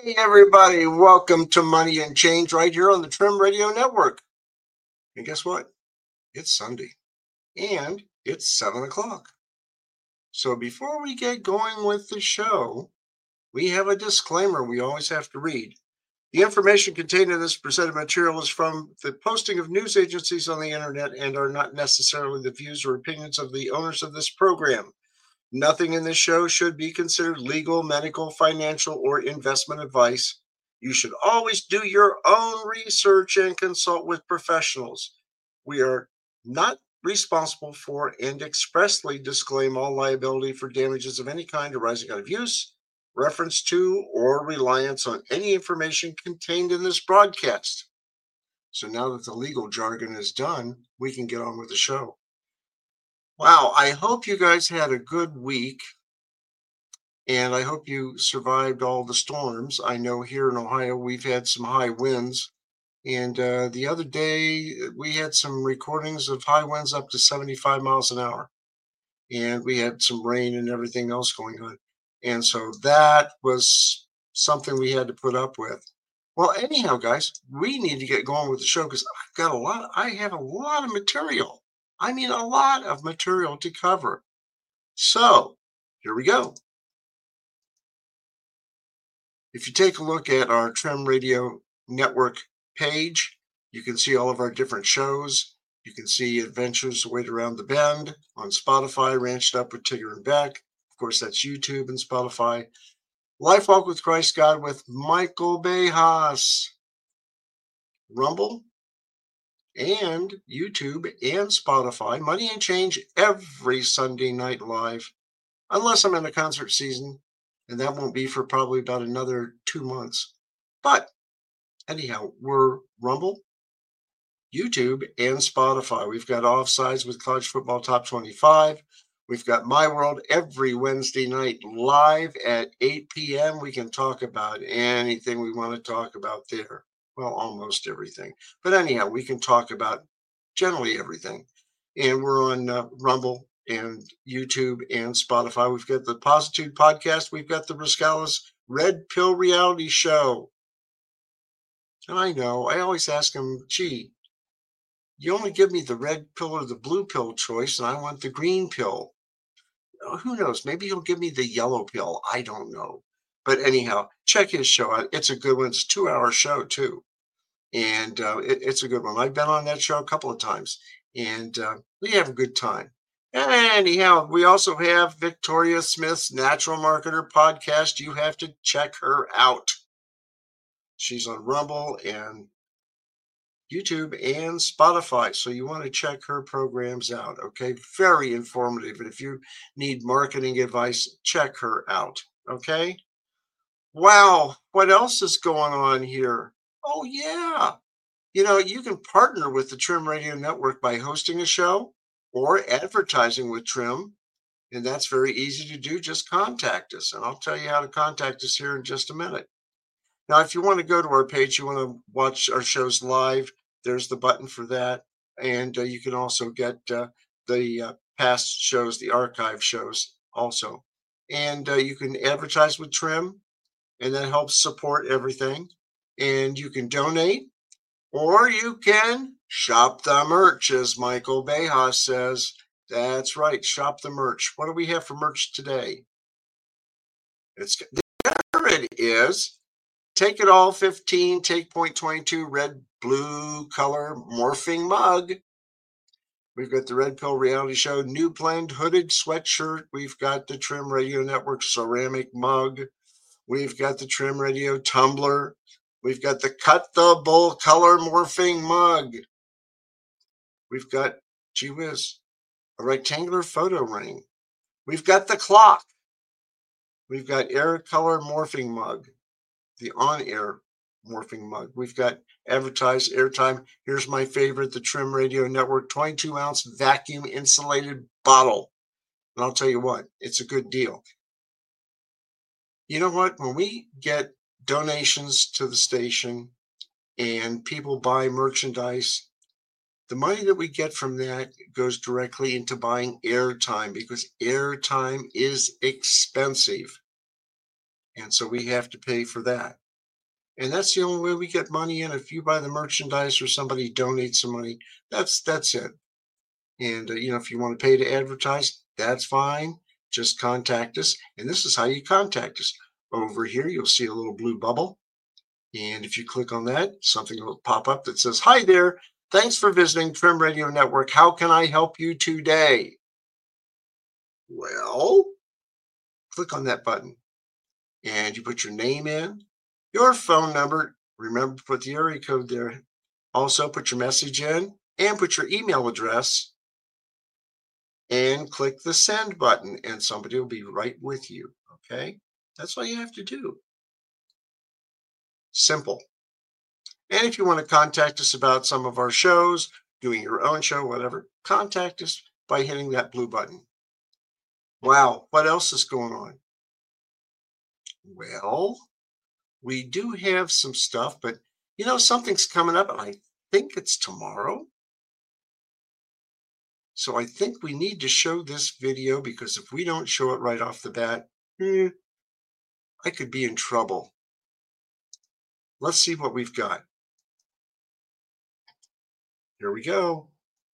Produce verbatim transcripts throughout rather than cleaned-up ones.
Hey, everybody, welcome to Money and Change right here on the Trim Radio Network. And guess what? It's Sunday and it's seven o'clock. So before we get going with the show, we have a disclaimer we always have to read. The information contained in this presented material is from the posting of news agencies on the internet and are not necessarily the views or opinions of the owners of this program. Nothing in this show should be considered legal, medical, financial, or investment advice. You should always do your own research and consult with professionals. We are not responsible for and expressly disclaim all liability for damages of any kind arising out of use, reference to, or reliance on any information contained in this broadcast. So now that the legal jargon is done, we can get on with the show. Wow, I hope you guys had a good week. And I hope you survived all the storms. I know here in Ohio we've had some high winds. And uh, the other day we had some recordings of high winds up to seventy-five miles an hour. And we had some rain and everything else going on. And so that was something we had to put up with. Well, anyhow, guys, we need to get going with the show because I've got a lot. I have a lot of material. I mean, a lot of material to cover. So here we go. If you take a look at our Trim Radio Network page, you can see all of our different shows. You can see Adventures Wait Around the Bend on Spotify, Ranched Up with Tigger and Beck. Of course, that's YouTube and Spotify. Life Walk with Christ God with Michael Bejas. Rumble and YouTube and Spotify. Money and Change every Sunday night live, unless I'm in the concert season. And that won't be for probably about another two months. But anyhow, we're Rumble, YouTube, and Spotify. We've got Offsides with College Football Top twenty-five. We've got My World every Wednesday night live at eight p.m. We can talk about anything we want to talk about there. Well, almost everything. But anyhow, we can talk about generally everything. And we're on uh, Rumble and YouTube and Spotify. We've got the Positude podcast. We've got the Rascalas Red Pill Reality Show. And I know, I always ask them, gee, you only give me the red pill or the blue pill choice, and I want the green pill. Who knows? Maybe he'll give me the yellow pill. I don't know. But anyhow, check his show out. It's a good one. It's a two-hour show, too. And uh, it, it's a good one. I've been on that show a couple of times, and uh, we have a good time. Anyhow, we also have Victoria Smith's Natural Marketer podcast. You have to check her out. She's on Rumble and YouTube and Spotify. So you want to check her programs out. Okay. Very informative. And if you need marketing advice, check her out. Okay. Wow. What else is going on here? Oh, yeah. You know, you can partner with the Trim Radio Network by hosting a show or advertising with Trim. And that's very easy to do. Just contact us. And I'll tell you how to contact us here in just a minute. Now, if you want to go to our page, you want to watch our shows live, there's the button for that. And uh, you can also get uh, the uh, past shows, the archive shows also. And uh, you can advertise with Trim, and that helps support everything. And you can donate, or you can shop the merch, as Michael Bejas says. That's right, shop the merch. What do we have for merch today? It's there it is. Take It All fifteen, Take Point twenty-two, red, blue color morphing mug. We've got the Red Pill Reality Show New Blend hooded sweatshirt. We've got the Trim Radio Network ceramic mug. We've got the Trim Radio tumbler. We've got the Cut the Bull color morphing mug. We've got, gee whiz, a rectangular photo ring. We've got the clock. We've got air color morphing mug. The on-air morphing mug. We've got advertised airtime. Here's my favorite, the Trim Radio Network twenty-two ounce vacuum insulated bottle. And I'll tell you what, it's a good deal. You know what? When we get donations to the station and people buy merchandise, the money that we get from that goes directly into buying airtime because airtime is expensive. And so we have to pay for that. And that's the only way we get money in. If you buy the merchandise or somebody donates some money, that's that's it. And uh, you know, if you want to pay to advertise, that's fine. Just contact us. And this is how you contact us. Over here, you'll see a little blue bubble. And if you click on that, something will pop up that says, "Hi there. Thanks for visiting Trim Radio Network. How can I help you today?" Well, click on that button and you put your name in, your phone number. Remember to put the area code there. Also, put your message in and put your email address and click the send button, and somebody will be right with you. Okay. That's all you have to do. Simple. And if you want to contact us about some of our shows, doing your own show, whatever, contact us by hitting that blue button. Wow. What else is going on? Well, we do have some stuff, but you know, something's coming up, and I think it's tomorrow. So I think we need to show this video because if we don't show it right off the bat, hmm, I could be in trouble. Let's see what we've got. Here we go.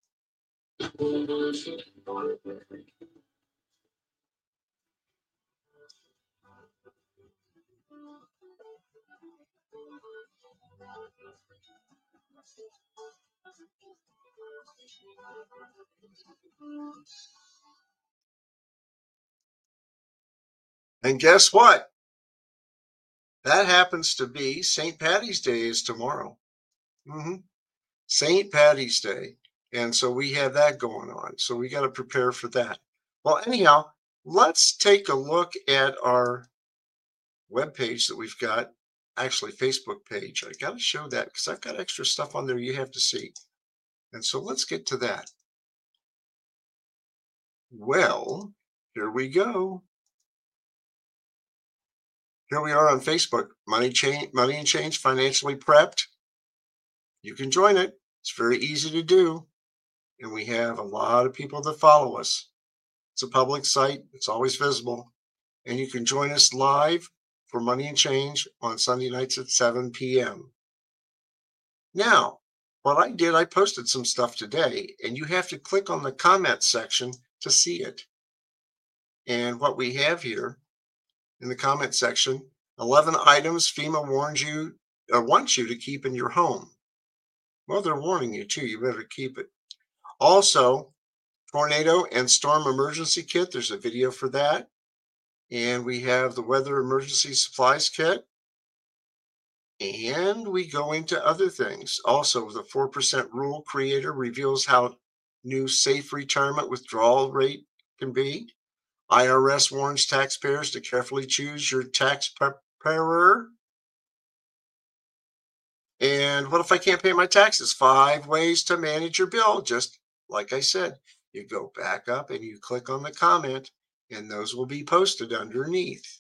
And guess what? That happens to be Saint Patty's Day is tomorrow. hmm Saint Patty's Day. And so we have that going on. So we got to prepare for that. Well, anyhow, let's take a look at our webpage that we've got, actually Facebook page. I got to show that because I've got extra stuff on there you have to see. And so let's get to that. Well, here we go. Here we are on Facebook. Money Change, Money and Change Financially Prepped. You can join it. It's very easy to do. And we have a lot of people that follow us. It's a public site. It's always visible. And you can join us live for Money and Change on Sunday nights at seven p.m. Now, what I did, I posted some stuff today, and you have to click on the comment section to see it. And what we have here in the comment section, eleven items FEMA warns you or wants you to keep in your home. Well, they're warning you too. You better keep it. Also, tornado and storm emergency kit. There's a video for that. And we have the weather emergency supplies kit. And we go into other things. Also, the four percent rule creator reveals how new safe retirement withdrawal rate can be. I R S warns taxpayers to carefully choose your tax preparer. And what if I can't pay my taxes? Five ways to manage your bill. Just like I said, you go back up and you click on the comment, and those will be posted underneath.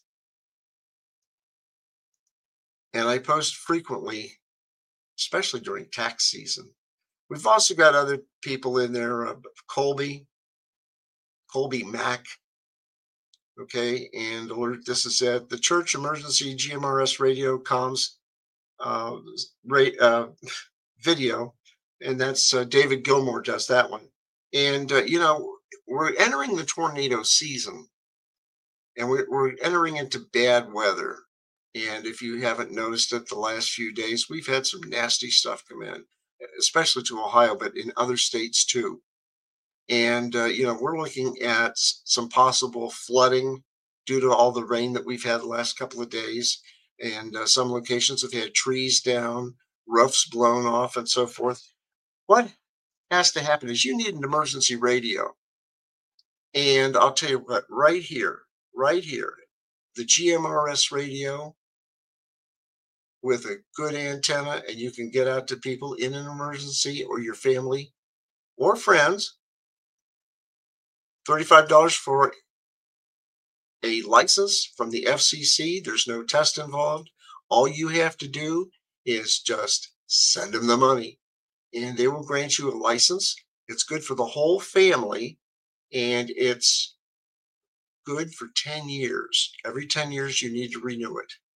And I post frequently, especially during tax season. We've also got other people in there, uh, Colby, Colby Mack. Okay, and alert, this is at the Church Emergency G M R S Radio Comms uh, rate, uh, video, and that's uh, David Gilmore does that one. And uh, you know, we're entering the tornado season, and we're, we're entering into bad weather. And if you haven't noticed it, the last few days we've had some nasty stuff come in, especially to Ohio, but in other states too. And uh, you know, we're looking at s- some possible flooding due to all the rain that we've had the last couple of days. And uh, some locations have had trees down, roofs blown off, and so forth. What has to happen is you need an emergency radio. And I'll tell you what, right here, right here, the G M R S radio with a good antenna, and you can get out to people in an emergency or your family or friends. thirty-five dollars for a license from the F C C. There's no test involved. All you have to do is just send them the money, and they will grant you a license. It's good for the whole family, and it's good for ten years. Every ten years, you need to renew it.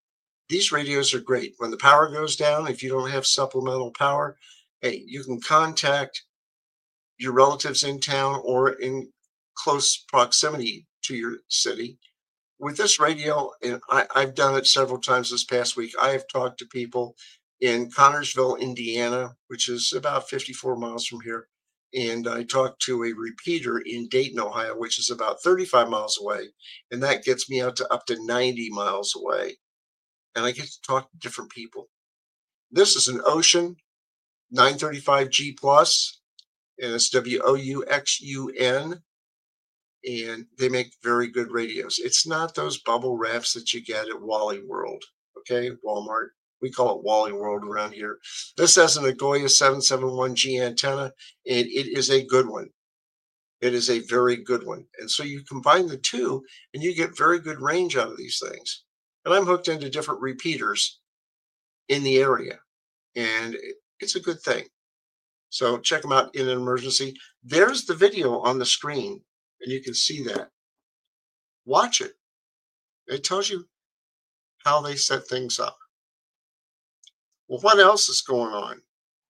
These radios are great. When the power goes down, if you don't have supplemental power, hey, you can contact your relatives in town or in close proximity to your city. With this radio, and I, I've done it several times this past week. I have talked to people in Connersville, Indiana, which is about fifty-four miles from here. And I talked to a repeater in Dayton, Ohio, which is about thirty-five miles away. And that gets me out to up to ninety miles away. And I get to talk to different people. This is an Ocean nine thirty-five G Plus, and it's W O U X U N, and they make very good radios. It's not those bubble wraps that you get at Wally World, okay, Walmart. We call it Wally World around here. This has an Agoya seven seventy-one G antenna, and it is a good one. It is a very good one. And so you combine the two, and you get very good range out of these things. And I'm hooked into different repeaters in the area, and it's a good thing. So check them out in an emergency. There's the video on the screen, and you can see that. Watch it. It tells you how they set things up. Well, what else is going on?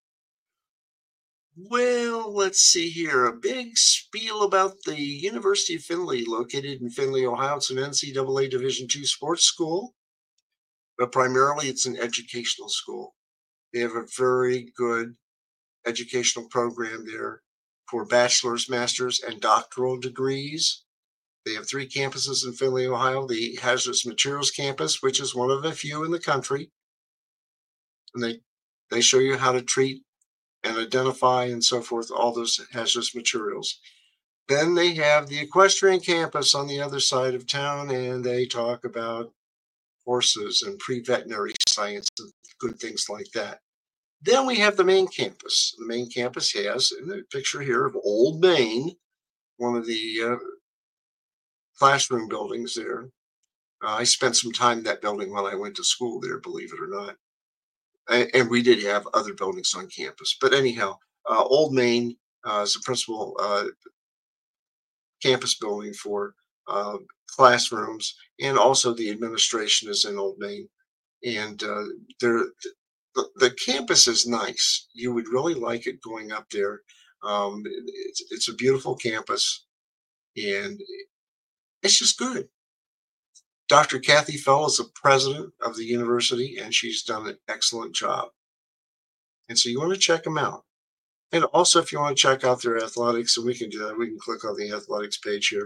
Well, let's see here. A big spiel about the University of Findlay, located in Findlay, Ohio. It's an N C double A Division two sports school, but primarily it's an educational school. They have a very good educational program there for bachelor's, master's, and doctoral degrees. They have three campuses in Findlay, Ohio. The Hazardous Materials Campus, which is one of the few in the country. And they, they show you how to treat and identify and so forth, all those hazardous materials. Then they have the Equestrian Campus on the other side of town, and they talk about horses and pre-veterinary science and good things like that. Then we have the main campus. The main campus has, in the picture here of Old Main, one of the uh, classroom buildings there. Uh, I spent some time in that building when I went to school there, believe it or not. And, and we did have other buildings on campus. But anyhow, uh, Old Main uh, is the principal uh, campus building for uh, classrooms, and also the administration is in Old Main. And uh, they're The, the campus is nice. You would really like it going up there. Um, it's it's a beautiful campus, and it's just good. Doctor Kathy Fell is the president of the university, and she's done an excellent job. And so you want to check them out. And also, if you want to check out their athletics, and we can do that, we can click on the athletics page here.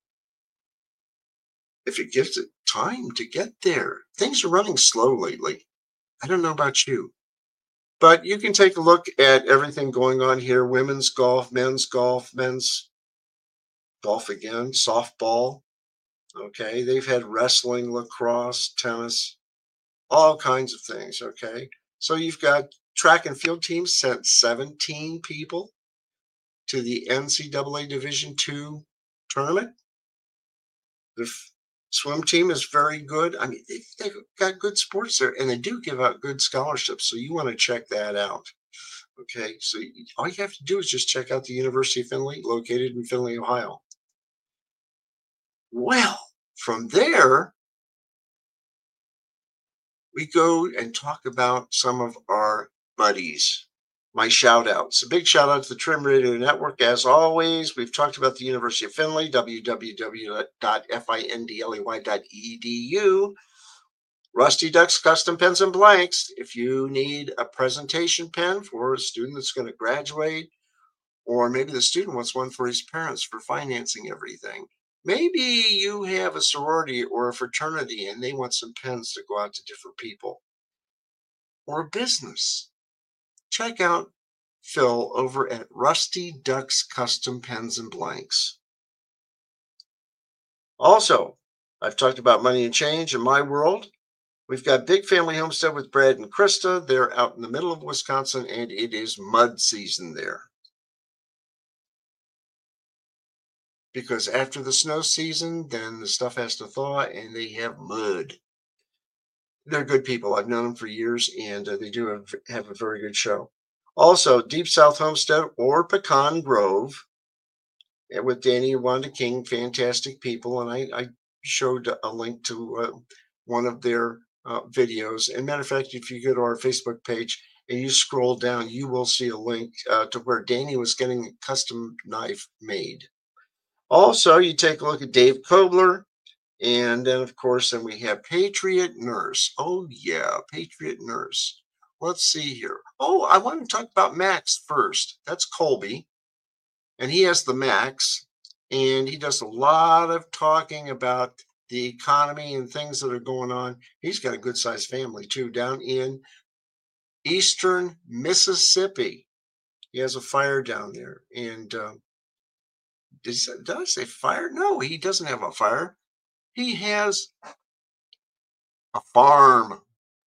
If it gives it time to get there, things are running slow lately. I don't know about you. But you can take a look at everything going on here: women's golf, men's golf, men's golf again, softball. Okay. They've had wrestling, lacrosse, tennis, all kinds of things. Okay. So you've got track and field teams sent seventeen people to the N C double A Division two tournament. The f- swim team is very good. I mean, they, they've got good sports there, and they do give out good scholarships. So you want to check that out. Okay, so y- all you have to do is just check out the University of Findlay, located in Findlay, Ohio. Well, from there, we go and talk about some of our buddies. My shout outs. A big shout out to the Trim Radio Network. As always, we've talked about the University of Findlay, w w w dot findlay dot e d u. Rusty Ducks Custom Pens and Blanks. If you need a presentation pen for a student that's going to graduate, or maybe the student wants one for his parents for financing everything. Maybe you have a sorority or a fraternity and they want some pens to go out to different people, or a business. Check out Phil over at Rusty Ducks Custom Pens and Blanks. Also, I've talked about Money and Change in my world. We've got Big Family Homestead with Brad and Krista. They're out in the middle of Wisconsin, and it is mud season there. Because after the snow season, then the stuff has to thaw, and they have mud. They're good people. I've known them for years, and uh, they do have, have a very good show. Also, Deep South Homestead or Pecan Grove uh, with Danny and Wanda King, fantastic people. And I, I showed a link to uh, one of their uh, videos. And matter of fact, if you go to our Facebook page and you scroll down, you will see a link uh, to where Danny was getting a custom knife made. Also, you take a look at Dave Kobler. And then, of course, then we have Patriot Nurse. Oh, yeah, Patriot Nurse. Let's see here. Oh, I want to talk about Max first. That's Colby, and he has the Max, and he does a lot of talking about the economy and things that are going on. He's got a good sized family, too, down in eastern Mississippi. He has a fire down there. And uh, did, did I say fire? No, he doesn't have a fire. He has a farm.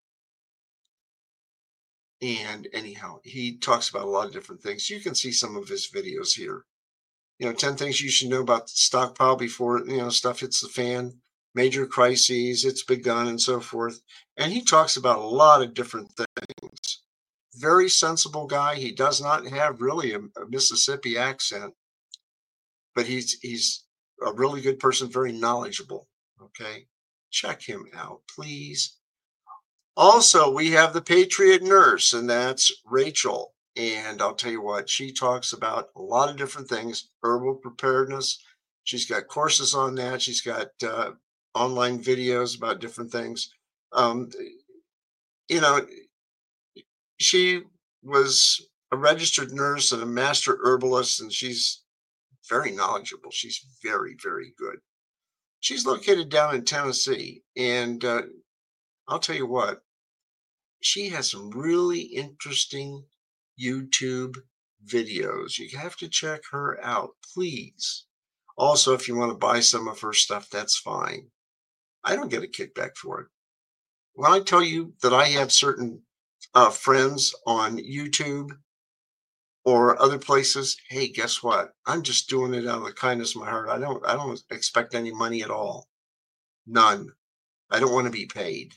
And anyhow, he talks about a lot of different things. You can see some of his videos here. You know, ten things you should know about the stockpile before, you know, stuff hits the fan, major crises, it's begun, and so forth. And he talks about a lot of different things. Very sensible guy. He does not have really a, a Mississippi accent, but he's he's a really good person, very knowledgeable. Okay. Check him out, please. Also, we have the Patriot Nurse, and that's Rachel. And I'll tell you what, she talks about a lot of different things, herbal preparedness. She's got courses on that. She's got uh, online videos about different things. Um, you know, she was a registered nurse and a master herbalist, and she's very knowledgeable. She's very, very good. She's located down in Tennessee. And uh, I'll tell you what, she has some really interesting YouTube videos. You have to check her out, please. Also, if you want to buy some of her stuff, that's fine. I don't get a kickback for it. When I tell you that I have certain uh, friends on YouTube or other places, hey, guess what? I'm just doing it out of the kindness of my heart. I don't I don't expect any money at all. None. I don't want to be paid.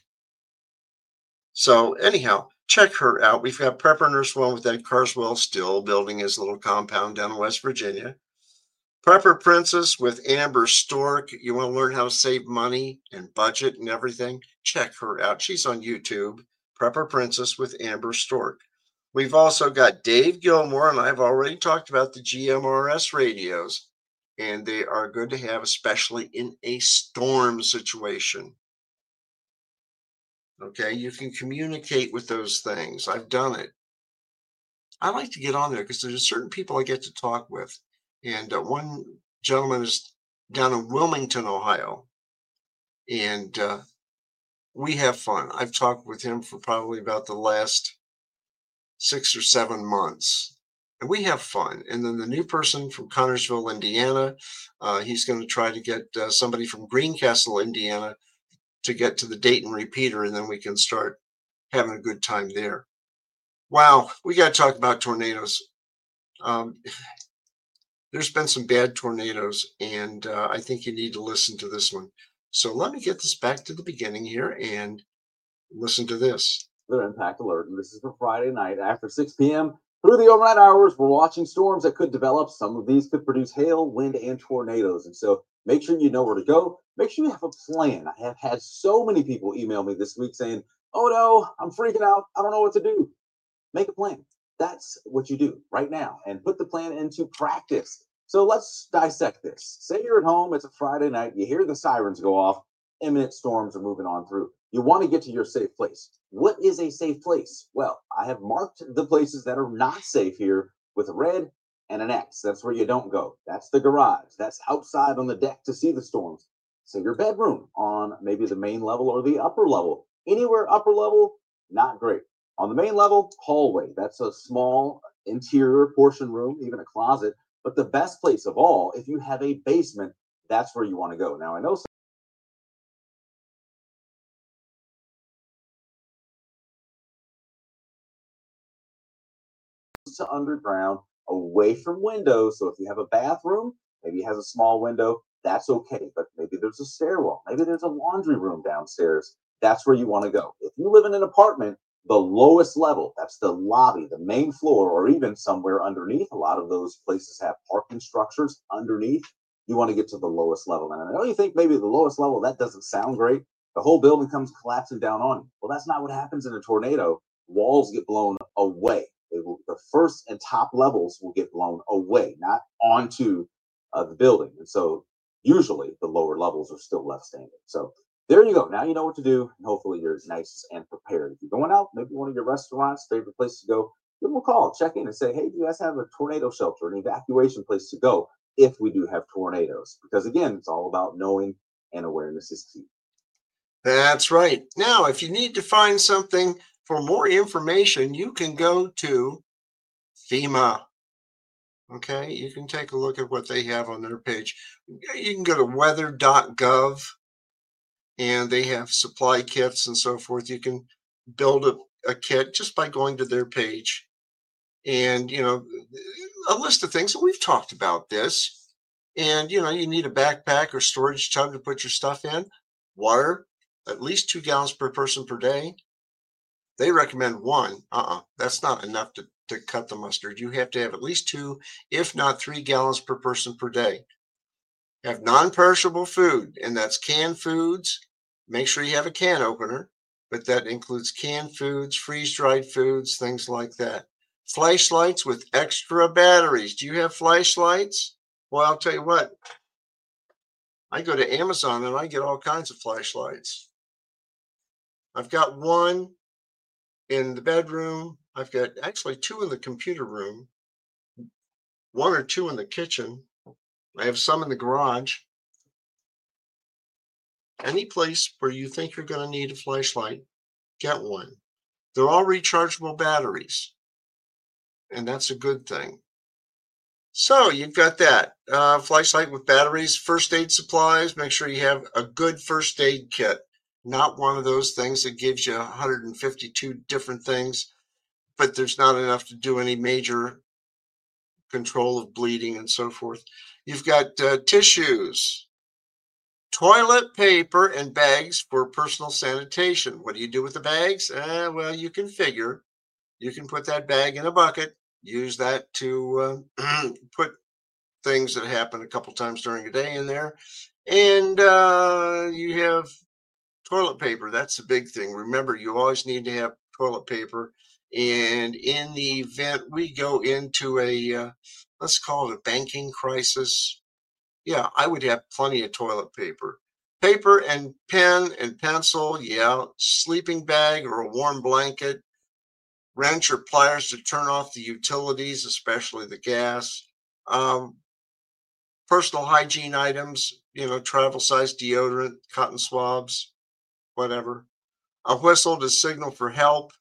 So anyhow, check her out. We've got Prepper Nurse One with Ed Carswell still building his little compound down in West Virginia. Prepper Princess with Amber Stork. You want to learn how to save money and budget and everything? Check her out. She's on YouTube. Prepper Princess with Amber Stork. We've also got Dave Gilmore, and I've already talked about the G M R S radios, and they are good to have, especially in a storm situation. Okay, you can communicate with those things. I've done it. I like to get on there because there's certain people I get to talk with. And uh, one gentleman is down in Wilmington, Ohio, and uh, we have fun. I've talked with him for probably about the last six or seven months, and we have fun. And then the new person from Connersville, Indiana, uh, he's going to try to get uh, somebody from Greencastle, Indiana, to get to the Dayton repeater, and then we can start having a good time there. Wow, we got to talk about tornadoes. Um, there's been some bad tornadoes, and uh, I think you need to listen to this one. So let me get this back to the beginning here and listen to this. The impact alert. And this is for Friday night after six p.m. Through the overnight hours, we're watching storms that could develop. Some of these could produce hail, wind, and tornadoes. And so make sure you know where to go. Make sure you have a plan. I have had so many people email me this week saying, oh no, I'm freaking out. I don't know what to do. Make a plan. That's what you do right now and put the plan into practice. So let's dissect this. Say you're at home, it's a Friday night, you hear the sirens go off, imminent storms are moving on through. You want to get to your safe place. What is a safe place? Well, I have marked the places that are not safe here with a red and an X. That's where you don't go. That's the garage. That's outside on the deck to see the storms. So your bedroom on maybe the main level or the upper level. Anywhere upper level, not great. On the main level, hallway. That's a small interior portion room, even a closet. But the best place of all, if you have a basement, that's where you want to go. Now, I know some to underground, away from windows. So if you have a bathroom, maybe it has a small window, that's okay. But maybe there's a stairwell, maybe there's a laundry room downstairs. That's where you want to go. If you live in an apartment, the lowest level, that's the lobby, the main floor, or even somewhere underneath. A lot of those places have parking structures underneath. You want to get to the lowest level. And I know you think maybe the lowest level, that doesn't sound great. the whole building comes collapsing down on you. Well, that's not what happens in a tornado. Walls get blown away. They will, the first and top levels will get blown away, not onto uh, the building. And so usually the lower levels are still left standing. So there you go. Now you know what to do, and hopefully you're nice and prepared. If you're going out, maybe one of your restaurants, favorite place to go, give them a call, check in and say, hey, do you guys have a tornado shelter, an evacuation place to go if we do have tornadoes? Because again, it's all about knowing, and awareness is key. That's right. Now, if you need to find something for more information, you can go to FEMA. Okay, you can take a look at what they have on their page. You can go to weather dot gov, and they have supply kits and so forth. You can build a, a kit just by going to their page. And, you know, a list of things. And we've talked about this. And, you know, you need a backpack or storage tub to put your stuff in. Water, at least two gallons per person per day. They recommend one. Uh-uh, that's not enough to, to cut the mustard. You have to have at least two, if not three gallons per person per day. Have non-perishable food, and that's canned foods. Make sure you have a can opener, but that includes canned foods, freeze-dried foods, things like that. Flashlights with extra batteries. Do you have flashlights? Well, I'll tell you what. I go to Amazon and I get all kinds of flashlights. I've got one in the bedroom. I've got actually two in the computer room, one or two in the kitchen. I have some in the garage. Any place where you think you're going to need a flashlight, get one. They're all rechargeable batteries, and that's a good thing. So you've got that uh, flashlight with batteries, first aid supplies. Make sure you have a good first aid kit, not one of those things that gives you one hundred fifty-two different things, but there's not enough to do any major control of bleeding and so forth. You've got uh, tissues, toilet paper, and bags for personal sanitation. What do you do with the bags? Uh, well, you can figure. You can put that bag in a bucket, use that to uh, put things that happen a couple times during a day in there. And uh, you have toilet paper. That's a big thing. Remember, you always need to have toilet paper. And in the event we go into a, uh, let's call it a banking crisis, yeah, I would have plenty of toilet paper. Paper and pen and pencil, yeah, sleeping bag or a warm blanket, wrench or pliers to turn off the utilities, especially the gas, um, personal hygiene items, you know, travel size deodorant, cotton swabs, whatever, a whistle to signal for help.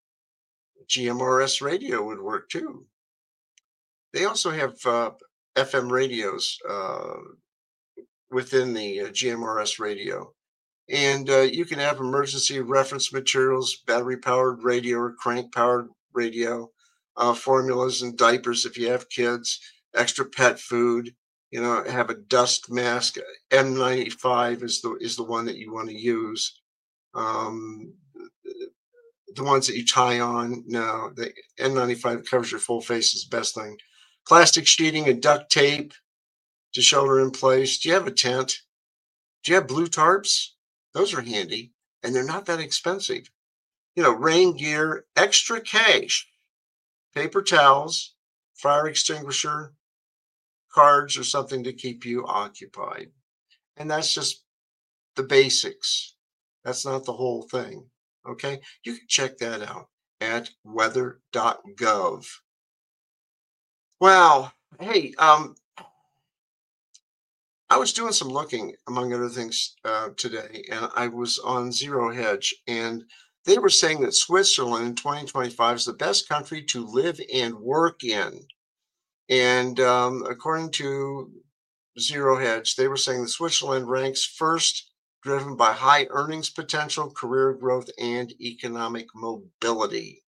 G M R S radio would work too. They also have uh, F M radios uh, within the uh, G M R S radio. And uh, you can have emergency reference materials, battery powered radio or crank powered radio, uh, formulas and diapers if you have kids, extra pet food, you know, have a dust mask. N ninety-five is the is the one that you want to use. Um, the ones that you tie on, no, the N ninety-five covers your full face is the best thing. Plastic sheeting and duct tape to shelter in place. Do you have a tent? Do you have blue tarps? Those are handy, and they're not that expensive. You know, rain gear, extra cash, paper towels, fire extinguisher, cards, or something to keep you occupied. And that's just the basics. That's not the whole thing. Okay, you can check that out at weather dot gov. Wow. Hey, um, I was doing some looking, among other things, uh, today, and I was on Zero Hedge, and they were saying that Switzerland in twenty twenty-five is the best country to live and work in. And um, according to Zero Hedge, they were saying that Switzerland ranks first, driven by high earnings potential, career growth, and economic mobility.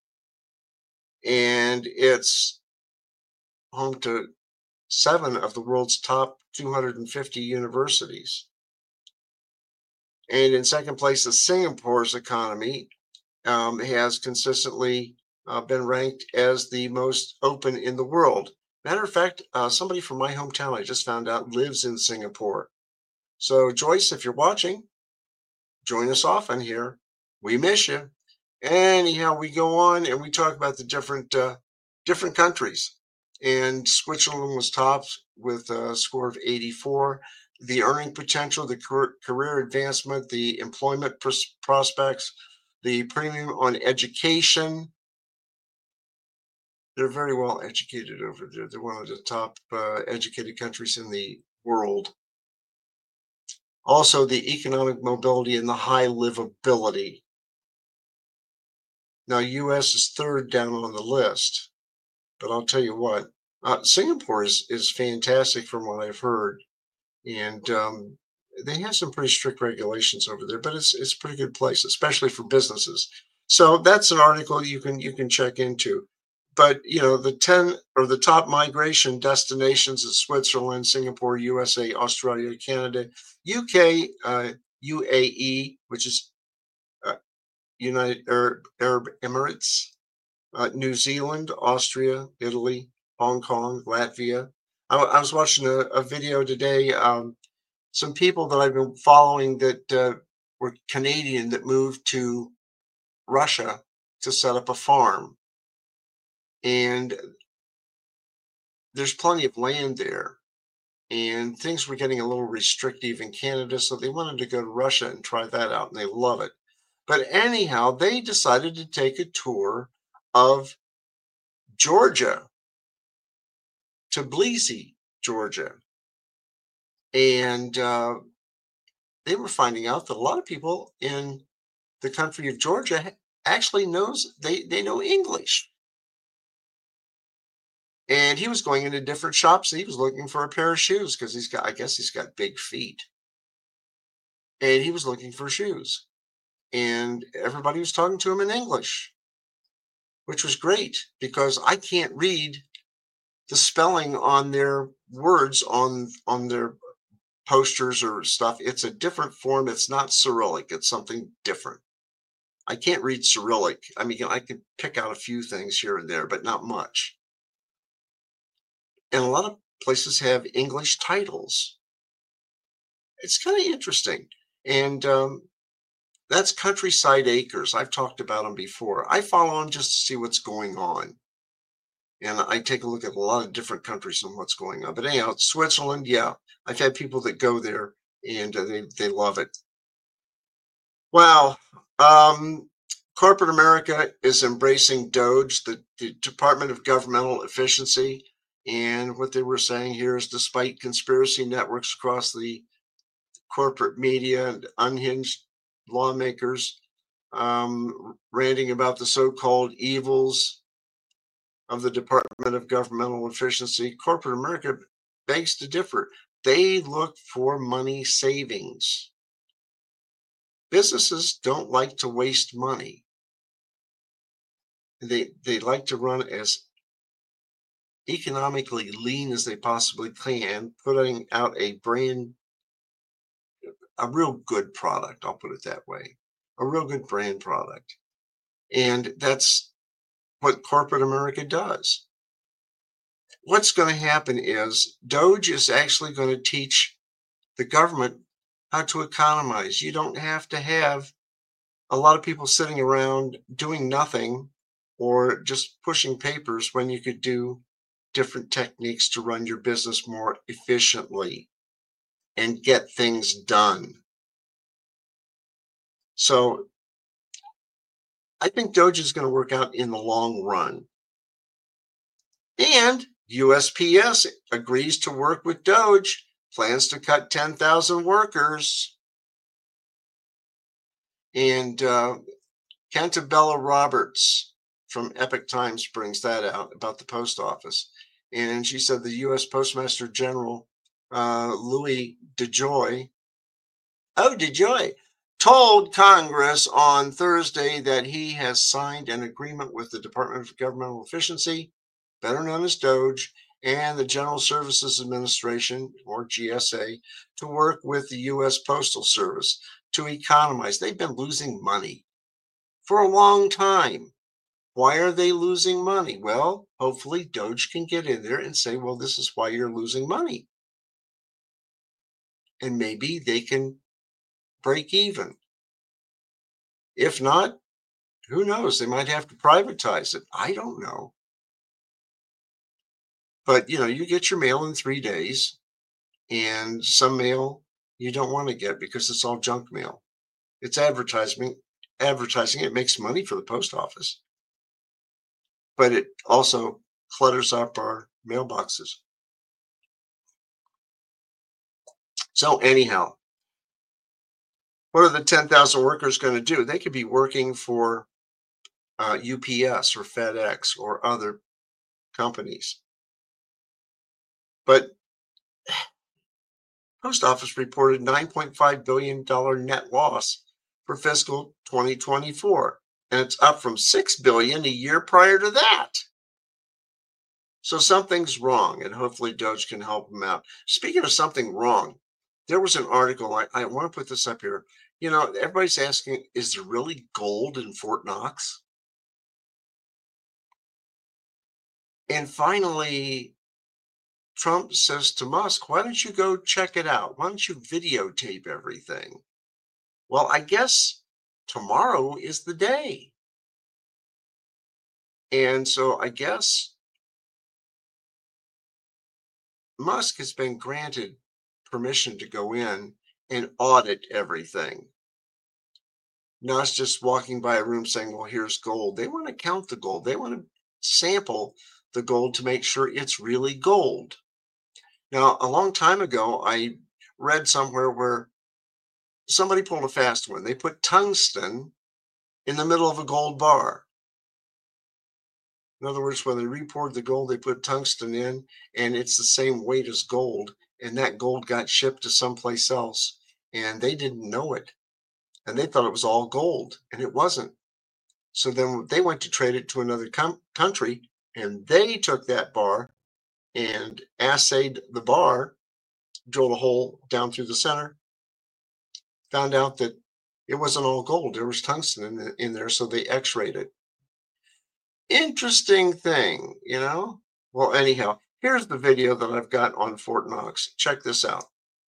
And it's home to seven of the world's top two hundred fifty universities. And in second place is Singapore's economy, um, has consistently uh, been ranked as the most open in the world. Matter of fact, uh, somebody from my hometown, I just found out, lives in Singapore. So, Joyce, if you're watching, join us often here. We miss you. Anyhow, we go on and we talk about the different uh, different countries. And Switzerland was topped with a score of eighty-four. The earning potential, the car- career advancement, the employment pros- prospects, the premium on education. They're very well educated over there. They're one of the top uh, educated countries in the world. Also, the economic mobility and the high livability. Now, U S is third down on the list, but I'll tell you what, uh, Singapore is, is fantastic from what I've heard. And um, they have some pretty strict regulations over there, but it's it's a pretty good place, especially for businesses. So that's an article you can you can check into. But you know, the ten or the top migration destinations is Switzerland, Singapore, U S A, Australia, Canada, U K, uh, U A E, which is uh, United Arab, Arab Emirates, uh, New Zealand, Austria, Italy, Hong Kong, Latvia. I, I was watching a, a video today. Um, some people that I've been following that uh, were Canadian that moved to Russia to set up a farm. And there's plenty of land there. And things were getting a little restrictive in Canada. So they wanted to go to Russia and try that out. And they love it. But anyhow, they decided to take a tour of Georgia, Tbilisi, Georgia. And uh, they were finding out that a lot of people in the country of Georgia actually knows they they know English. And he was going into different shops and he was looking for a pair of shoes because he's got I guess he's got big feet. And he was looking for shoes. And everybody was talking to him in English, which was great because I can't read the spelling on their words on on their posters or stuff. It's a different form. It's not Cyrillic. It's something different. I can't read Cyrillic. I mean, I could pick out a few things here and there, but not much. And a lot of places have English titles. It's kind of interesting. And um, that's Countryside Acres. I've talked about them before. I follow them just to see what's going on. And I take a look at a lot of different countries and what's going on. But anyhow, Switzerland, yeah, I've had people that go there and uh, they, they love it. Wow. Um, corporate America is embracing DOGE, the, the Department of Governmental Efficiency. And what they were saying here is despite conspiracy networks across the corporate media and unhinged lawmakers um, ranting about the so-called evils of the Department of Governmental Efficiency, corporate America begs to differ. They look for money savings. Businesses don't like to waste money. They they like to run as economically lean as they possibly can, putting out a brand, a real good product. I'll put it that way, a real good brand product, and that's what corporate America does. What's going to happen is DOGE is actually going to teach the government how to economize. You don't have to have a lot of people sitting around doing nothing or just pushing papers when you could do different techniques to run your business more efficiently and get things done. So I think DOGE is going to work out in the long run. And U S P S agrees to work with DOGE, plans to cut ten thousand workers. And uh, Cantabella Roberts from Epic Times brings that out about the post office. And she said the U S Postmaster General, uh, Louis DeJoy, oh, DeJoy, told Congress on Thursday that he has signed an agreement with the Department of Governmental Efficiency, better known as DOGE, and the General Services Administration, or G S A, to work with the U S Postal Service to economize. They've been losing money for a long time. Why are they losing money? Well, hopefully DOGE can get in there and say, well, this is why you're losing money. And maybe they can break even. If not, who knows? They might have to privatize it. I don't know. But, you know, you get your mail in three days, and some mail you don't want to get because it's all junk mail. It's advertising. Advertising. It makes money for the post office, but it also clutters up our mailboxes. So anyhow, what are the ten thousand workers going to do? They could be working for uh, U P S or FedEx or other companies. But Post Office reported nine point five billion dollars net loss for fiscal twenty twenty-four, and it's up from six billion dollars a year prior to that. So something's wrong, and hopefully Doge can help them out. Speaking of something wrong, there was an article, I, I want to put this up here. You know, everybody's asking, is there really gold in Fort Knox? And finally, Trump says to Musk, why don't you go check it out? Why don't you videotape everything? Well, I guess tomorrow is the day. And so I guess Musk has been granted permission to go in and audit everything. Not just walking by a room saying, well, here's gold. They want to count the gold. They want to sample the gold to make sure it's really gold. Now, a long time ago, I read somewhere where somebody pulled a fast one. They put tungsten in the middle of a gold bar. In other words, when they repoured the gold, they put tungsten in, and it's the same weight as gold. And that gold got shipped to someplace else, and they didn't know it. And they thought it was all gold, and it wasn't. So then they went to trade it to another com- country, and they took that bar and assayed the bar, drilled a hole down through the center, found out that it wasn't all gold. There was tungsten in, the, in there, so they x-rayed it. Interesting thing, you know? Well, anyhow, here's the video that I've got on Fort Knox. Check this out.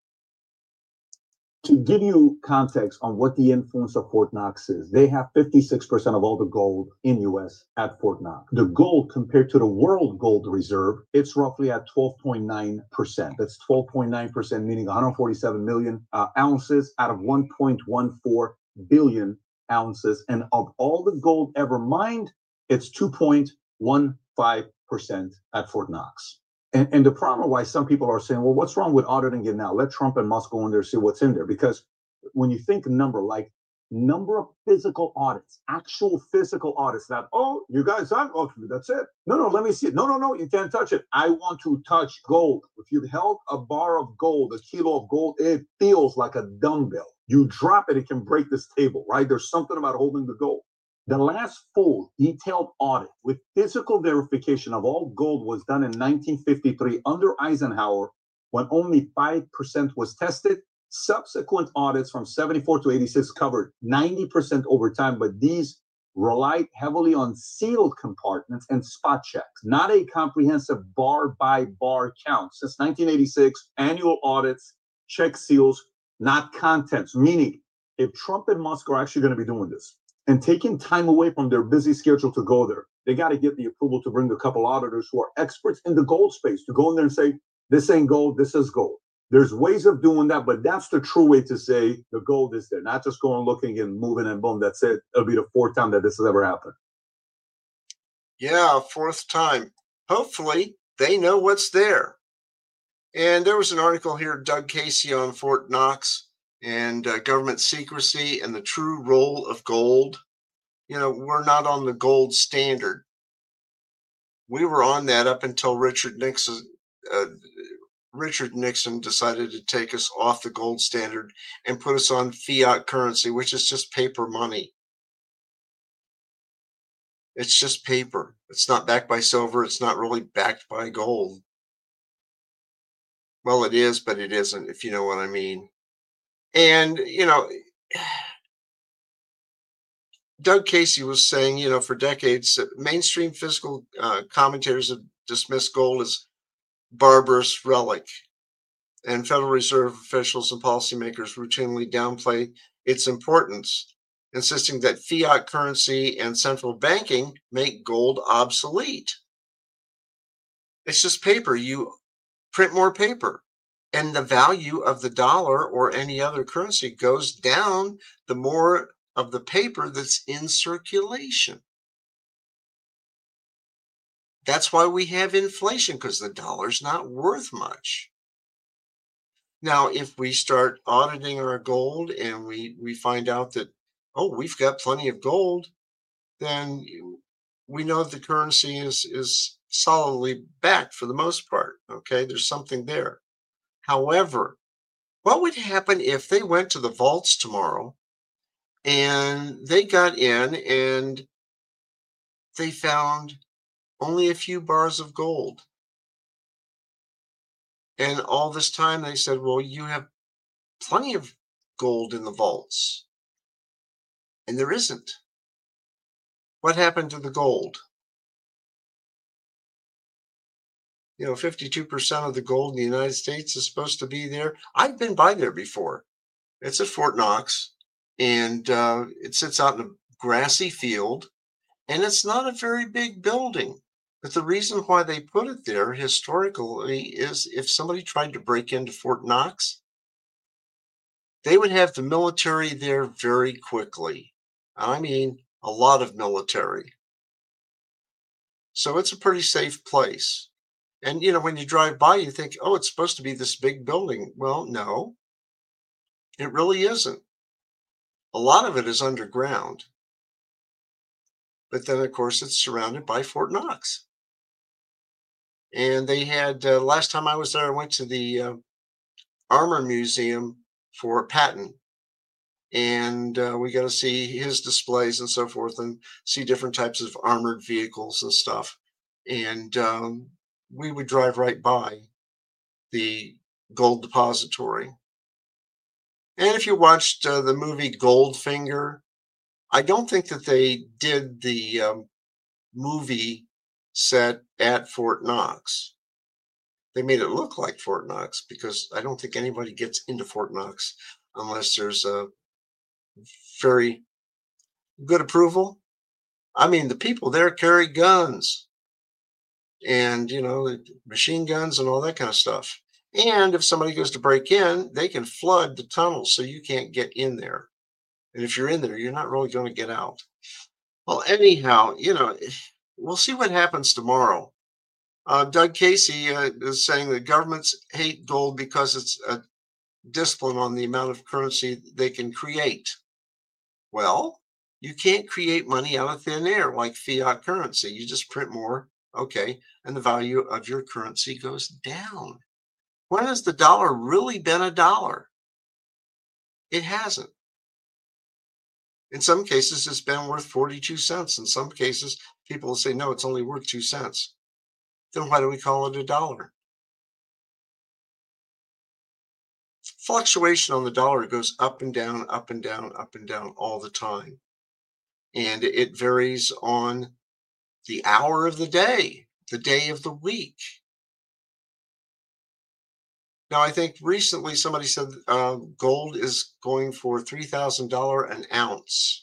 To give you context on what the influence of Fort Knox is, they have fifty-six percent of all the gold in U S at Fort Knox. The gold compared to the world gold reserve, it's roughly at twelve point nine percent. That's twelve point nine percent, meaning one hundred forty-seven million uh, ounces out of one point one four billion ounces. And of all the gold ever mined, it's two point one five percent at Fort Knox. And, and the problem why some people are saying, well, what's wrong with auditing it now? Let Trump and Musk go in there, see what's in there. Because when you think number, like number of physical audits, actual physical audits, that, oh, you guys, I'm, oh, that's it. No, no, let me see it. No, no, no, you can't touch it. I want to touch gold. If you held a bar of gold, a kilo of gold, it feels like a dumbbell. You drop it, it can break this table, right? There's something about holding the gold. The last full detailed audit with physical verification of all gold was done in nineteen fifty-three under Eisenhower, when only five percent was tested. Subsequent audits from seventy-four to eighty-six covered ninety percent over time, but these relied heavily on sealed compartments and spot checks, not a comprehensive bar by bar count. Since nineteen eighty-six, annual audits check seals, not contents, meaning if Trump and Musk are actually going to be doing this and taking time away from their busy schedule to go there, they got to get the approval to bring a couple auditors who are experts in the gold space to go in there and say, this ain't gold, this is gold. There's ways of doing that, but that's the true way to say the gold is there, not just going looking and moving and boom, that's it. It'll be the fourth time that this has ever happened. Yeah, fourth time. Hopefully they know what's there. And there was an article here, Doug Casey on Fort Knox and uh, government secrecy and the true role of gold. You know, we're not on the gold standard. We were on that up until Richard Nixon. Uh, Richard Nixon decided to take us off the gold standard and put us on fiat currency, which is just paper money. It's just paper. It's not backed by silver. It's not really backed by gold. Well, it is, but it isn't, if you know what I mean. And, you know, Doug Casey was saying, you know, for decades, mainstream physical uh, commentators have dismissed gold as barbarous relic, and Federal Reserve officials and policymakers routinely downplay its importance. insisting that fiat currency and central banking make gold obsolete. It's just paper. You print more paper, and the value of the dollar or any other currency goes down the more of the paper that's in circulation. That's why we have inflation, because the dollar's not worth much. Now, if we start auditing our gold and we we find out that, oh, we've got plenty of gold, then you- we know the currency is is solidly backed for the most part. Okay, there's something there. However, what would happen if they went to the vaults tomorrow and they got in and they found only a few bars of gold? And all this time they said, well, you have plenty of gold in the vaults. And there isn't. What happened to the gold? You know, fifty-two percent of the gold in the United States is supposed to be there. I've been by there before. It's at Fort Knox, and uh, it sits out in a grassy field, and it's not a very big building. But the reason why they put it there historically is if somebody tried to break into Fort Knox, they would have the military there very quickly. I mean, a lot of military. So it's a pretty safe place. And, you know, when you drive by, you think, oh, it's supposed to be this big building. Well, no, it really isn't. A lot of it is underground. But then, of course, it's surrounded by Fort Knox. And they had, uh, last time I was there, I went to the uh, Armor Museum for Patton. And uh, we got to see his displays and so forth and see different types of armored vehicles and stuff. And um, we would drive right by the gold depository. And if you watched uh, the movie Goldfinger, I don't think that they did the um, movie set at Fort Knox. They made it look like Fort Knox because I don't think anybody gets into Fort Knox unless there's a very good approval. I mean, the people there carry guns and, you know, machine guns and all that kind of stuff. And if somebody goes to break in, they can flood the tunnel so you can't get in there. And if you're in there, you're not really going to get out. Well, anyhow, you know, we'll see what happens tomorrow. Uh, Doug Casey uh, is saying that governments hate gold because it's a discipline on the amount of currency they can create. Well, you can't create money out of thin air like fiat currency. You just print more, okay, and the value of your currency goes down. When has the dollar really been a dollar? It hasn't. In some cases, it's been worth forty-two cents. In some cases, people will say, no, it's only worth two cents. Then why do we call it a dollar? Fluctuation on the dollar goes up and down, up and down, up and down all the time. And it varies on the hour of the day, the day of the week. Now, I think recently somebody said uh, gold is going for three thousand dollars an ounce.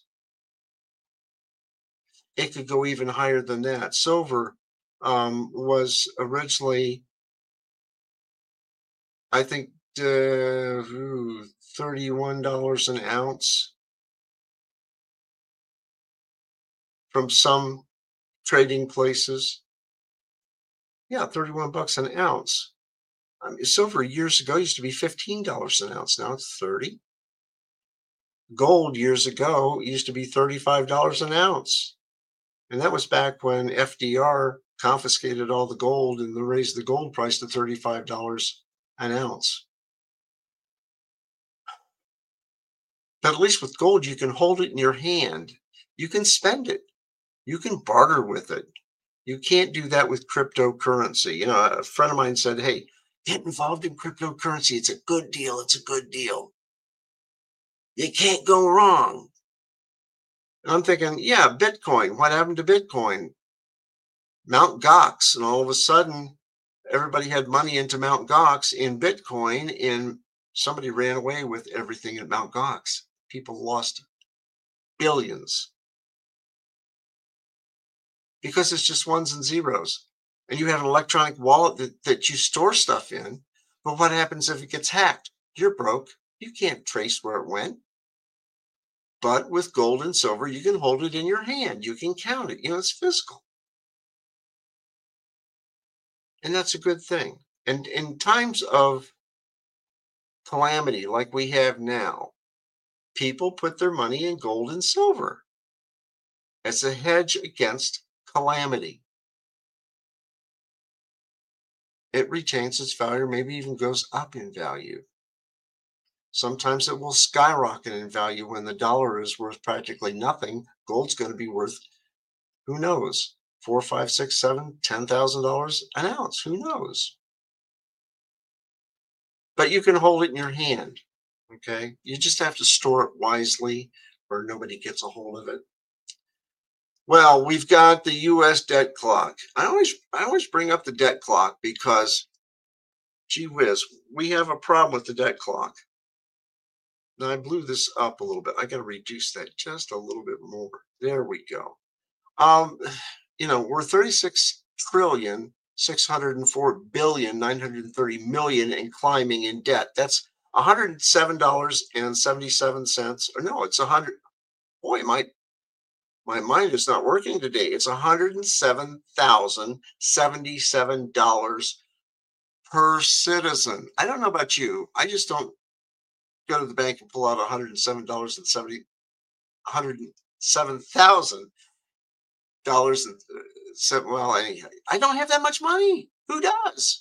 It could go even higher than that. Silver um, was originally, I think, uh, ooh, thirty-one dollars an ounce from some trading places. Yeah, thirty-one bucks an ounce. I mean, silver years ago used to be fifteen dollars an ounce. Now it's thirty. Gold years ago used to be thirty-five dollars an ounce. And that was back when F D R confiscated all the gold and raised the gold price to thirty-five dollars an ounce. But at least with gold, you can hold it in your hand. You can spend it. You can barter with it. You can't do that with cryptocurrency. You know, a friend of mine said, hey, get involved in cryptocurrency. It's a good deal. It's a good deal. You can't go wrong. And I'm thinking, yeah, Bitcoin. What happened to Bitcoin? Mount Gox. And all of a sudden, everybody had money into Mount Gox in Bitcoin, and somebody ran away with everything at Mount Gox. People lost billions. Because it's just ones and zeros. And you have an electronic wallet that, that you store stuff in. But what happens if it gets hacked? You're broke. You can't trace where it went. But with gold and silver, you can hold it in your hand. You can count it. You know, it's physical. And that's a good thing. And in times of calamity like we have now, people put their money in gold and silver as a hedge against calamity. It retains its value, maybe even goes up in value. Sometimes it will skyrocket in value when the dollar is worth practically nothing. Gold's going to be worth, who knows, four, five, six, seven, ten thousand dollars an ounce. Who knows? But you can hold it in your hand. Okay, you just have to store it wisely, where nobody gets a hold of it. Well, we've got the U S debt clock. I always, I always bring up the debt clock because, gee whiz, we have a problem with the debt clock. Now I blew this up a little bit. I got to reduce that just a little bit more. There we go. Um, you know, we're thirty-six trillion, six hundred four billion, nine hundred thirty million and climbing in debt. That's one hundred seven dollars and seventy-seven cents. Or no, it's a hundred. Boy, my my mind is not working today. It's one hundred seven thousand seventy-seven dollars per citizen. I don't know about you. I just don't go to the bank and pull out one hundred seven dollars and seventy, one hundred seven thousand dollars and seven. Well, anyhow, I don't have that much money. Who does?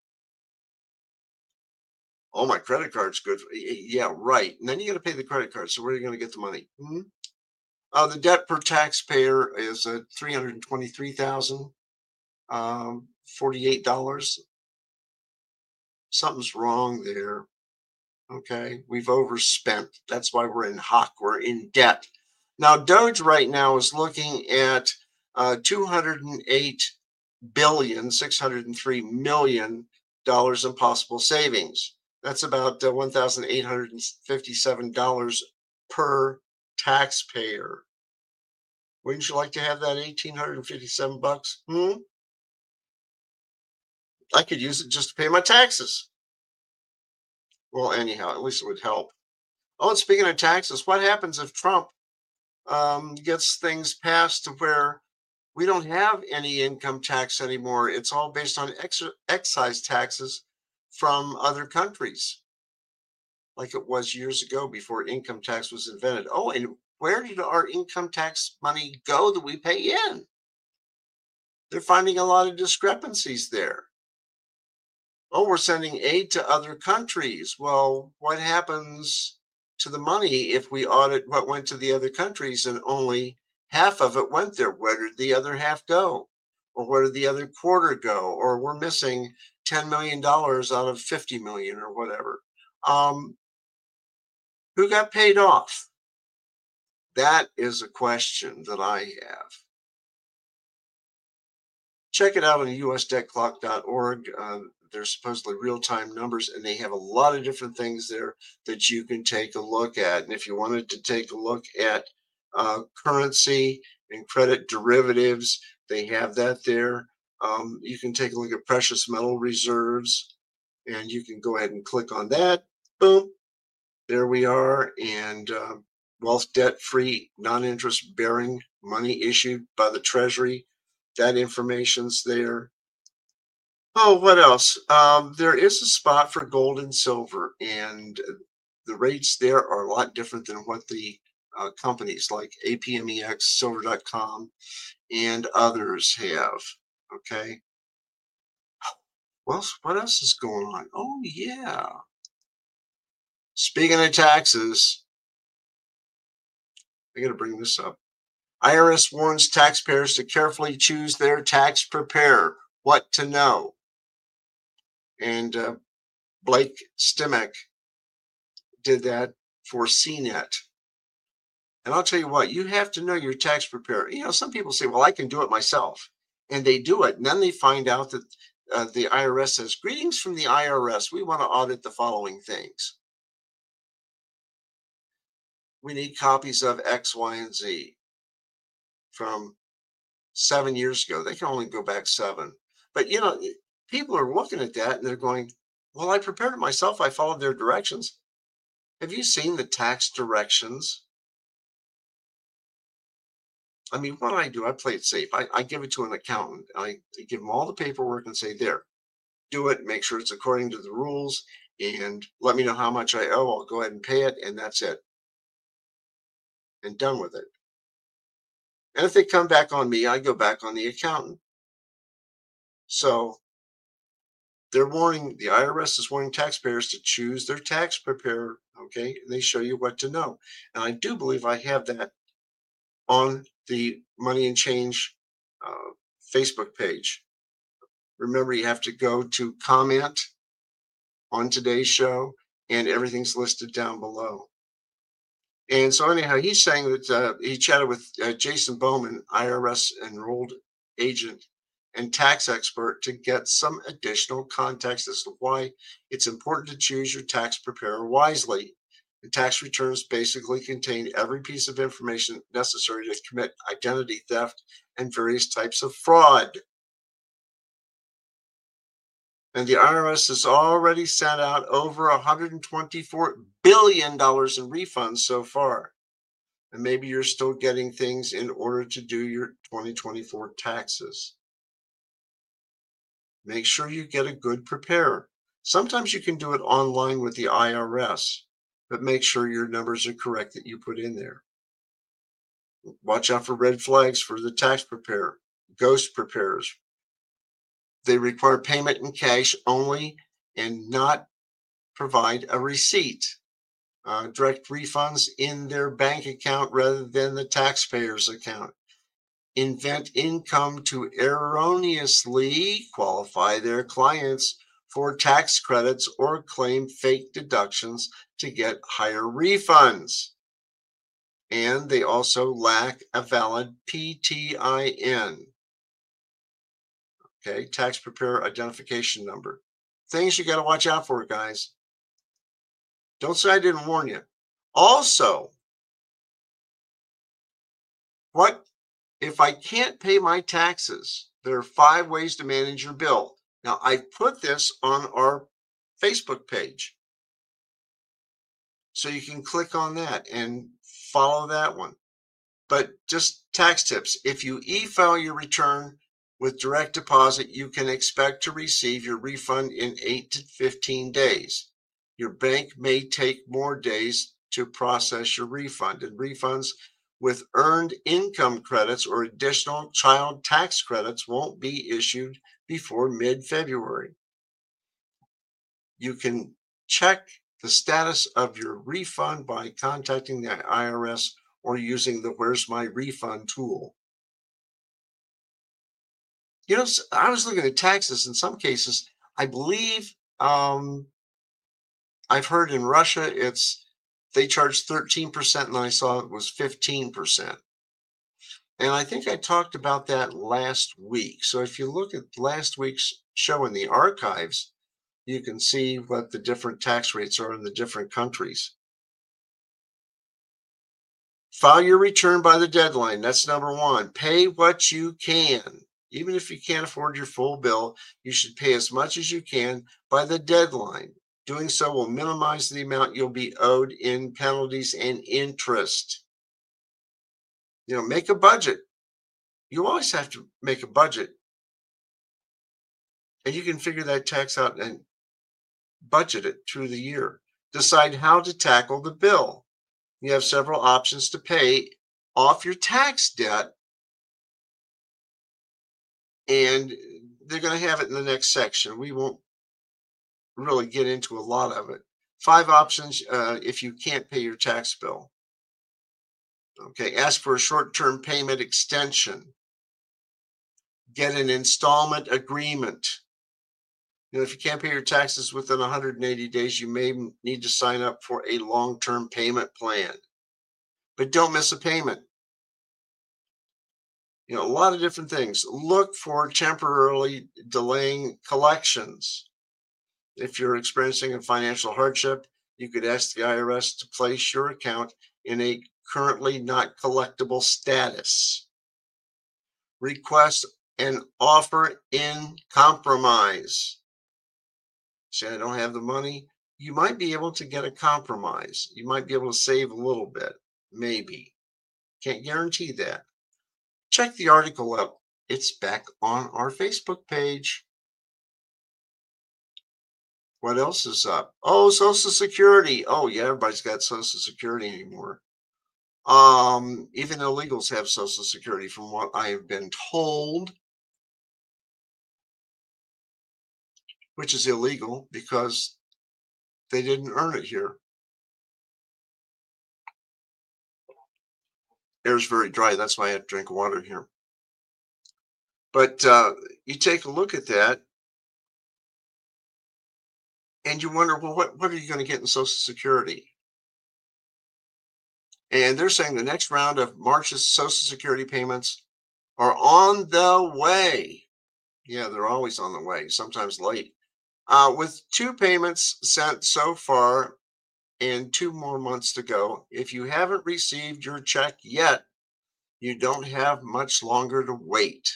Oh, my credit card's good. For, yeah, right. And then you got to pay the credit card. So where are you going to get the money? Hmm? Uh, the debt per taxpayer is at three hundred twenty-three thousand forty-eight dollars. Something's wrong there. Okay, we've overspent. That's why we're in hock. We're in debt. Now, Doge right now is looking at uh, two hundred eight billion six hundred three million dollars in possible savings. That's about uh, one thousand eight hundred fifty-seven dollars per taxpayer. Wouldn't you like to have that one thousand eight hundred fifty-seven bucks? Hmm? I could use it just to pay my taxes. Well, anyhow, at least it would help. Oh, and speaking of taxes, what happens if Trump um, gets things passed to where we don't have any income tax anymore? It's all based on ex- excise taxes from other countries, like it was years ago before income tax was invented. Oh, and where did our income tax money go that we pay in? They're finding a lot of discrepancies there. Oh, we're sending aid to other countries. Well, what happens to the money if we audit what went to the other countries and only half of it went there? Where did the other half go? Or where did the other quarter go? Or we're missing ten million dollars out of fifty million or whatever. Um, who got paid off? That is a question that I have. Check it out on U S debt clock dot org. Uh, they're supposedly real-time numbers, and they have a lot of different things there that you can take a look at. And if you wanted to take a look at uh, currency and credit derivatives, they have that there. Um, you can take a look at precious metal reserves, and you can go ahead and click on that. Boom. There we are. And uh, wealth debt-free, non-interest bearing money issued by the Treasury. That information's there. Oh, what else? Um, there is a spot for gold and silver, and the rates there are a lot different than what the uh, companies like A P M E X, silver dot com, and others have. Okay. Well, what else is going on? Oh, yeah. Speaking of taxes, I got to bring this up. I R S warns taxpayers to carefully choose their tax preparer. What to know? And uh, Blake Stimac did that for C net. And I'll tell you what, you have to know your tax preparer. You know, some people say, well, I can do it myself. And they do it. And then they find out that uh, the I R S says, greetings from the I R S. We want to audit the following things. we need copies of X, Y, and Z from seven years ago. They can only go back seven. But, you know, people are looking at that and they're going, well, I prepared it myself. I followed their directions. Have you seen the tax directions? I mean, what do I do? I play it safe. I, I give it to an accountant. I give them all the paperwork and say, there, do it. Make sure it's according to the rules and let me know how much I owe. I'll go ahead and pay it. And that's it. And done with it. And if they come back on me, I go back on the accountant. So they're warning, the I R S is warning taxpayers to choose their tax preparer. Okay. And they show you what to know. And I do believe I have that on the Money and Change uh, Facebook page. Remember, you have to go to comment on today's show, and everything's listed down below. And so anyhow, he's saying that uh, he chatted with uh, Jason Bowman, I R S enrolled agent and tax expert, to get some additional context as to why it's important to choose your tax preparer wisely. The tax returns basically contain every piece of information necessary to commit identity theft and various types of fraud. And the I R S has already sent out over one hundred twenty-four billion dollars in refunds so far. And maybe you're still getting things in order to do your twenty twenty-four taxes. Make sure you get a good preparer. Sometimes you can do it online with the I R S, but make sure your numbers are correct that you put in there. Watch out for red flags for the tax preparer, ghost preparers. They require payment in cash only and not provide a receipt. Uh, direct refunds in their bank account rather than the taxpayer's account. Invent income to erroneously qualify their clients for tax credits or claim fake deductions to get higher refunds. And they also lack a valid P T I N. Okay, tax preparer identification number. Things you got to watch out for, guys. Don't say I didn't warn you. Also, what if I can't pay my taxes? There are five ways to manage your bill. Now, I put this on our Facebook page. So you can click on that and follow that one. But just tax tips. If you e-file your return with direct deposit, you can expect to receive your refund in eight to fifteen days. Your bank may take more days to process your refund, and refunds with earned income credits or additional child tax credits won't be issued before mid-February. You can check the status of your refund by contacting the I R S or using the Where's My Refund tool. You know, I was looking at taxes in some cases. I believe um, I've heard in Russia, it's they charge thirteen percent, and I saw it was fifteen percent. And I think I talked about that last week. So if you look at last week's show in the archives, you can see what the different tax rates are in the different countries. File your return by the deadline. That's number one. Pay what you can. Even if you can't afford your full bill, you should pay as much as you can by the deadline. Doing so will minimize the amount you'll be owed in penalties and interest. You know, make a budget. You always have to make a budget. And you can figure that tax out and budget it through the year. Decide how to tackle the bill. You have several options to pay off your tax debt. And they're going to have it in the next section. We won't really get into a lot of it. Five options uh, if you can't pay your tax bill. Okay, ask for a short-term payment extension. Get an installment agreement. You know, if you can't pay your taxes within one hundred eighty days, you may need to sign up for a long-term payment plan. But don't miss a payment. You know, a lot of different things. Look for temporarily delaying collections. If you're experiencing a financial hardship, you could ask the I R S to place your account in a currently not collectible status. Request an offer in compromise. Say, I don't have the money. You might be able to get a compromise. You might be able to save a little bit, maybe. Can't guarantee that. Check the article out. It's back on our Facebook page. What else is up? Oh, Social Security. Oh, yeah, everybody's got Social Security anymore. Um, even illegals have Social Security, from what I have been told, which is illegal because they didn't earn it here. Air's very dry. That's why I have to drink water here. But uh, you take a look at that, and you wonder, well, what, what are you going to get in Social Security? And they're saying the next round of March's Social Security payments are on the way. Yeah, they're always on the way, sometimes late. Uh, with two payments sent so far and two more months to go, if you haven't received your check yet, you don't have much longer to wait.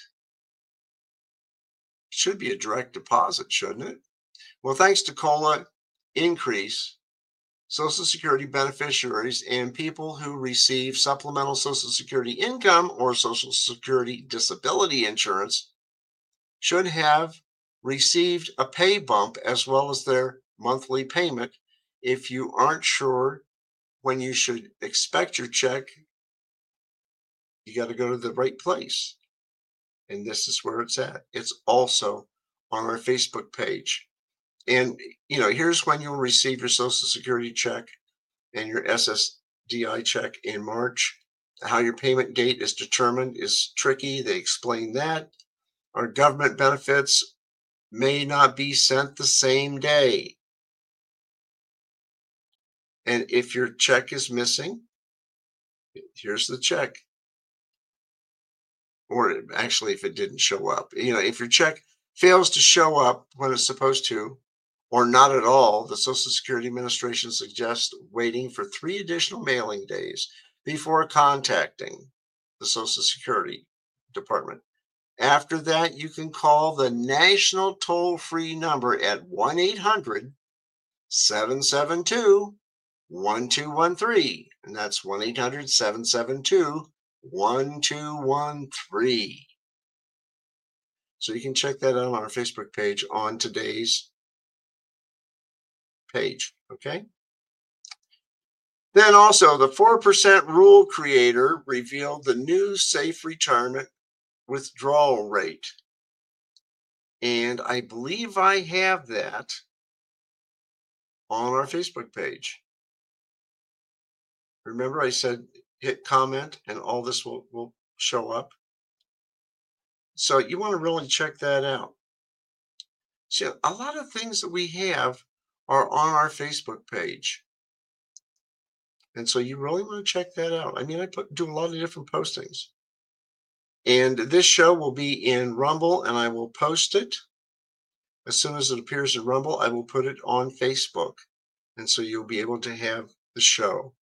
Should be a direct deposit, shouldn't it? Well, thanks to COLA increase, Social Security beneficiaries and people who receive supplemental Social Security income or Social Security disability insurance should have received a pay bump as well as their monthly payment. If you aren't sure when you should expect your check, you got to go to the right place. And this is where it's at. It's also on our Facebook page. And, you know, here's when you'll receive your Social Security check and your S S D I check in March. How your payment date is determined is tricky. They explain that. Our government benefits may not be sent the same day. And if your check is missing, here's the check. Or actually, if it didn't show up, you know, if your check fails to show up when it's supposed to, or not at all, the Social Security Administration suggests waiting for three additional mailing days before contacting the Social Security Department. After that, you can call the national toll-free number at one eight hundred, seven seven two, one two one three. And that's one eight hundred, seven seven two, one two one three. So you can check that out on our Facebook page on today's page, okay? Then also, the four percent rule creator revealed the new safe retirement withdrawal rate. And I believe I have that on our Facebook page. Remember, I said hit comment and all this will, will show up. So you want to really check that out. So a lot of things that we have are on our Facebook page. And so you really want to check that out. I mean, I put, do a lot of different postings. And this show will be in Rumble, and I will post it. As soon as it appears in Rumble, I will put it on Facebook. And so you'll be able to have the show.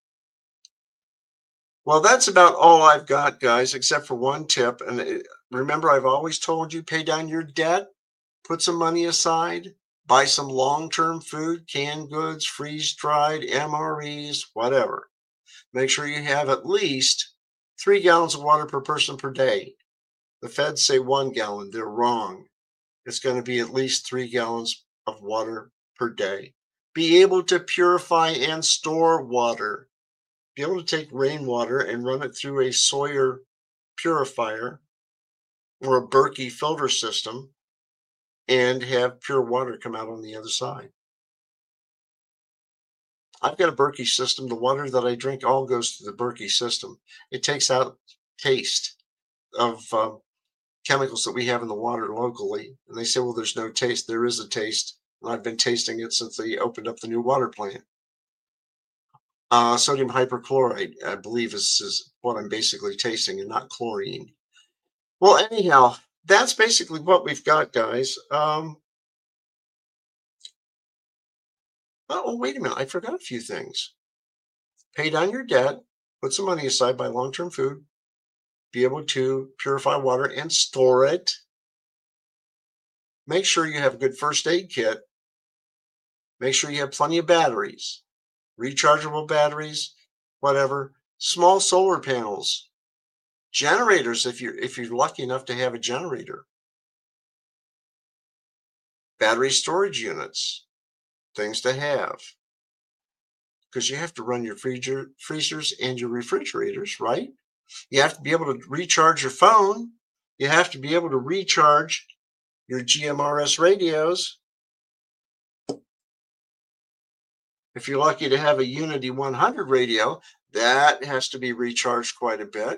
Well, that's about all I've got, guys, except for one tip. And remember, I've always told you, pay down your debt, put some money aside, buy some long-term food, canned goods, freeze-dried, M R Es, whatever. Make sure you have at least three gallons of water per person per day. The feds say one gallon. They're wrong. It's going to be at least three gallons of water per day. Be able to purify and store water. Be able to take rainwater and run it through a Sawyer purifier or a Berkey filter system and have pure water come out on the other side. I've got a Berkey system. The water that I drink all goes through the Berkey system. It takes out taste of uh, chemicals that we have in the water locally. And they say, well, there's no taste. There is a taste. And I've been tasting it since they opened up the new water plant. Uh, sodium hypochlorite, I believe, is, is what I'm basically tasting, and not chlorine. Well, anyhow, that's basically what we've got, guys. Um, oh, wait a minute. I forgot a few things. pay down your debt, put some money aside, buy long-term food, be able to purify water and store it. Make sure you have a good first aid kit. Make sure you have plenty of batteries, rechargeable batteries, whatever, small solar panels, generators if you're if you're lucky enough to have a generator, battery storage units, things to have. Because you have to run your freezer, freezers and your refrigerators, right? You have to be able to recharge your phone. You have to be able to recharge your G M R S radios. If you're lucky to have a Unity one hundred radio, that has to be recharged quite a bit.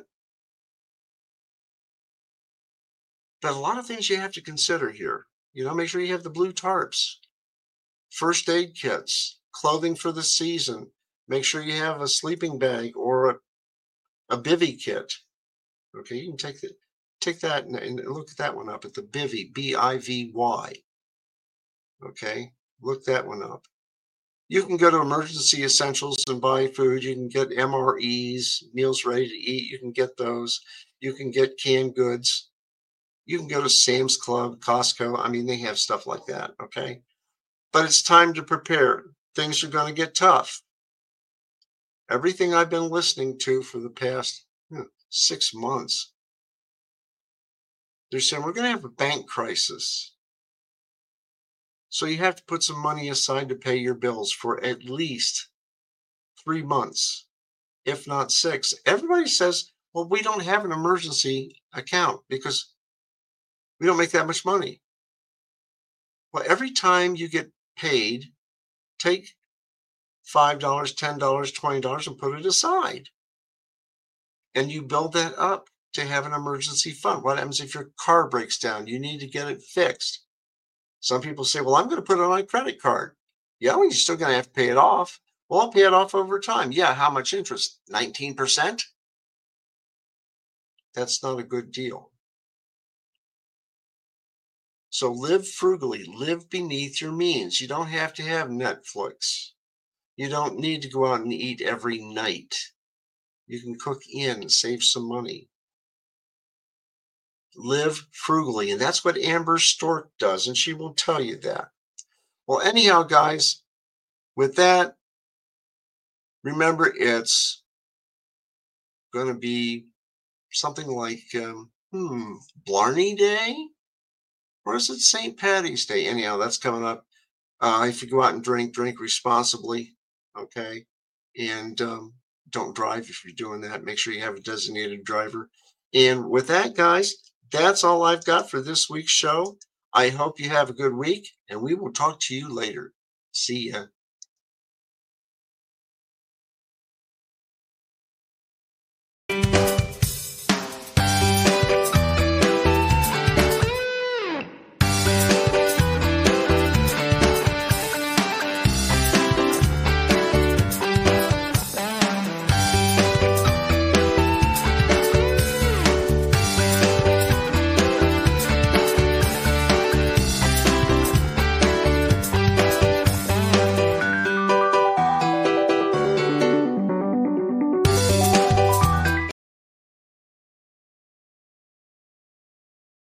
But a lot of things you have to consider here. You know, make sure you have the blue tarps, first aid kits, clothing for the season. Make sure you have a sleeping bag or a, a bivy kit. Okay, you can take the, take that and, and look at that one up at the bivy, B I V Y. Okay, look that one up. You can go to Emergency Essentials and buy food. You can get M R Es, meals ready to eat. You can get those. You can get canned goods. You can go to Sam's Club, Costco. I mean, they have stuff like that, okay? But it's time to prepare. Things are going to get tough. Everything I've been listening to for the past you know, six months, they're saying we're going to have a bank crisis. So you have to put some money aside to pay your bills for at least three months, if not six. Everybody says, well, we don't have an emergency account because we don't make that much money. Well, every time you get paid, take five dollars, ten dollars, twenty dollars and put it aside. And you build that up to have an emergency fund. What happens if your car breaks down? You need to get it fixed. Some people say, well, I'm going to put it on my credit card. Yeah, well, you're still going to have to pay it off. Well, I'll pay it off over time. Yeah, how much interest? nineteen percent? That's not a good deal. So live frugally, live beneath your means. You don't have to have Netflix. You don't need to go out and eat every night. You can cook in, save some money. Live frugally. And that's what Amber Stork does. And she will tell you that. Well, anyhow, guys, with that, remember it's going to be something like, um, hmm, Blarney Day? Or is it Saint Patty's Day? Anyhow, that's coming up. Uh, if you go out and drink, drink responsibly, okay? And um, don't drive if you're doing that. Make sure you have a designated driver. And with that, guys, that's all I've got for this week's show. I hope you have a good week, and we will talk to you later. See ya.